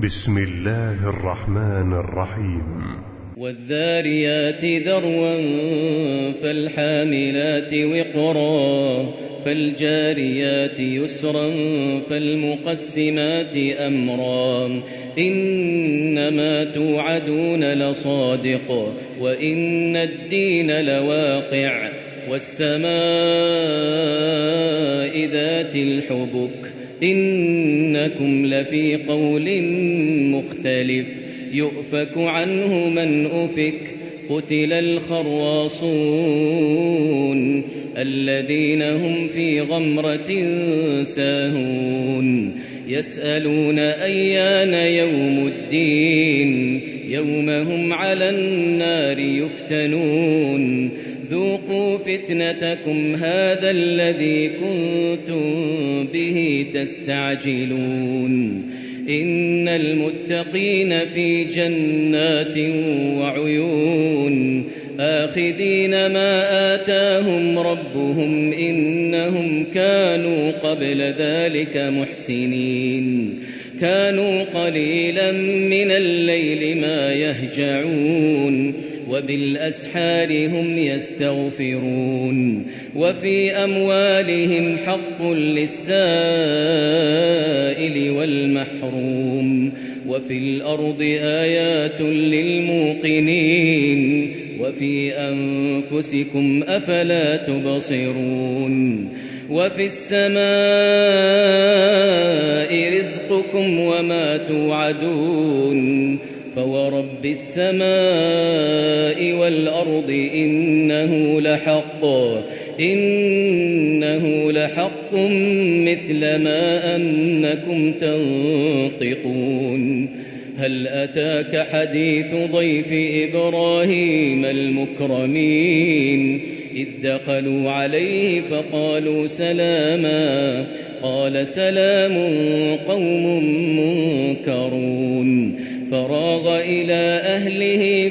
بسم الله الرحمن الرحيم. والذاريات ذروا فالحاملات وقرا فالجاريات يسرا فالمقسمات أمرا إنما توعدون لصادق وإن الدين لواقع والسماء ذات الحبك إنكم لفي قول مختلف يؤفك عنه من أفك قتل الخراصون الذين هم في غمرة ساهون يسألون أيان يوم الدين يوم هم على النار يفتنون ذوقوا فتنتكم هذا الذي كنتم به تستعجلون إن المتقين في جنات وعيون آخذين ما آتاهم ربهم إنهم كانوا قبل ذلك محسنين كانوا قليلا من الليل ما يهجعون وبالأسحار هم يستغفرون وفي أموالهم حق للسائل والمحروم وفي الأرض آيات للموقنين وفي أنفسكم أفلا تبصرون وفي السماء رزقكم وما توعدون فورب السماء والأرض إنه لحق مثل ما أنكم تنطقون هل أتاك حديث ضيف إبراهيم المكرمين إذ دخلوا عليه فقالوا سلاما قال سلام قوم منكرون فراغ إلى أهله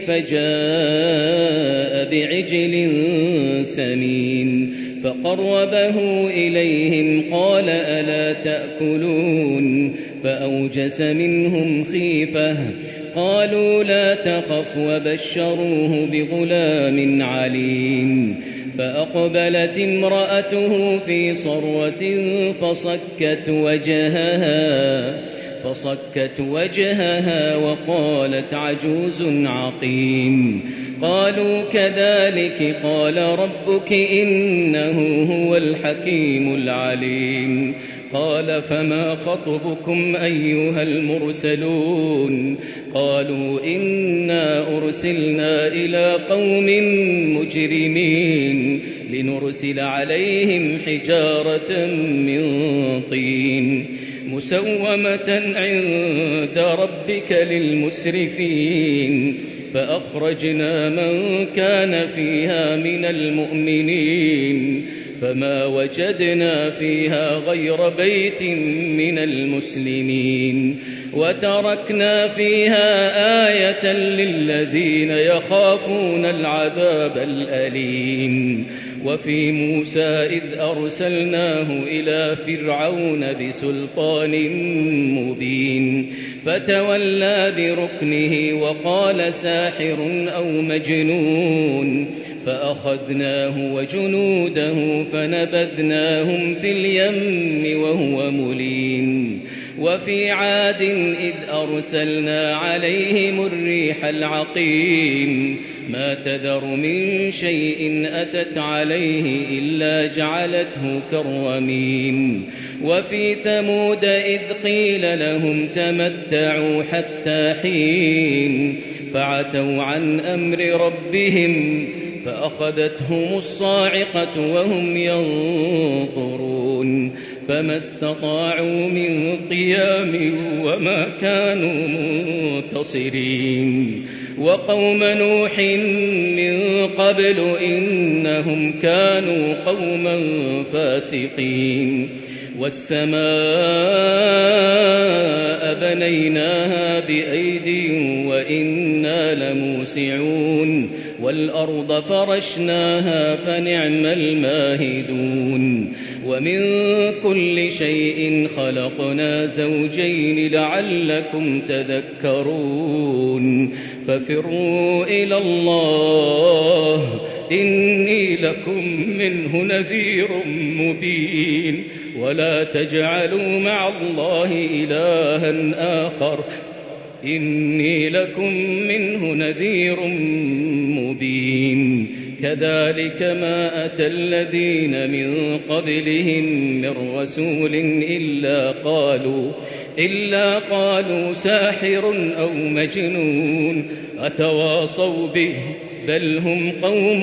فجاء بعجل سمين فقربه إليهم قال ألا تأكلون فأوجس منهم خيفة قالوا لا تخف وبشروه بغلام عليم فأقبلت امرأته في صرة فصكت وجهها وقالت عجوز عقيم قالوا كذلك قال ربك إنه هو الحكيم العليم قال فما خطبكم أيها المرسلون قالوا إنا أرسلنا إلى قوم مجرمين لنرسل عليهم حجارة من طين مسومة عند ربك للمسرفين فأخرجنا من كان فيها من المؤمنين فما وجدنا فيها غير بيت من المسلمين وتركنا فيها آية للذين يخافون العذاب الأليم وفي موسى إذ أرسلناه إلى فرعون بسلطان مبين فتولى بركنه وقال ساحر أو مجنون فأخذناه وجنوده فنبذناهم في اليم وهو مليم وفي عاد إذ أرسلنا عليهم الريح العقيم ما تذر من شيء أتت عليه إلا جعلته كالرميم وفي ثمود إذ قيل لهم تمتعوا حتى حين فعتوا عن أمر ربهم فأخذتهم الصاعقة وهم ينظرون فما استطاعوا من قيام وما كانوا منتصرين وقوم نوح من قبل إنهم كانوا قوما فاسقين والسماء بنيناها بأيد وإنا لموسعون والأرض فرشناها فنعم الماهدون ومن كل شيء خلقنا زوجين لعلكم تذكرون ففروا إلى الله إني لكم منه نذير مبين ولا تجعلوا مع الله إلها آخر إني لكم منه نذير مبين كذلك ما أتى الذين من قبلهم من رسول إلا قالوا ساحر أو مجنون أتواصوا به بل هم قوم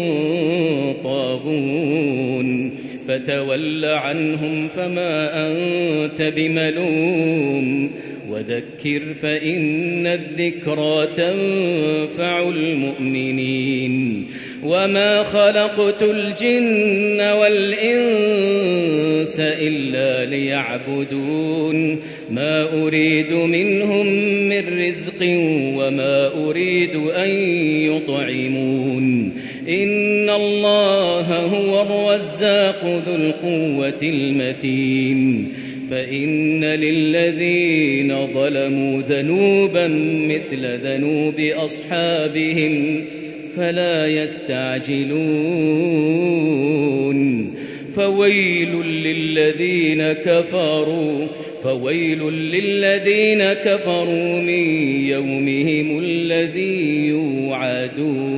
طاغون فتول عنهم فما أنت بملوم وذكر فإن الذكرى تنفع المؤمنين وما خلقت الجن والإنس إلا ليعبدون ما أريد منهم من رزق وما أريد أن يطعمون إن الله هو الرزاق ذو القوة المتين فإن للذين ظلموا ذنوبا مثل ذنوب أصحابهم فلا يستعجلون فويل للذين كفروا من يومهم الذي يوعدون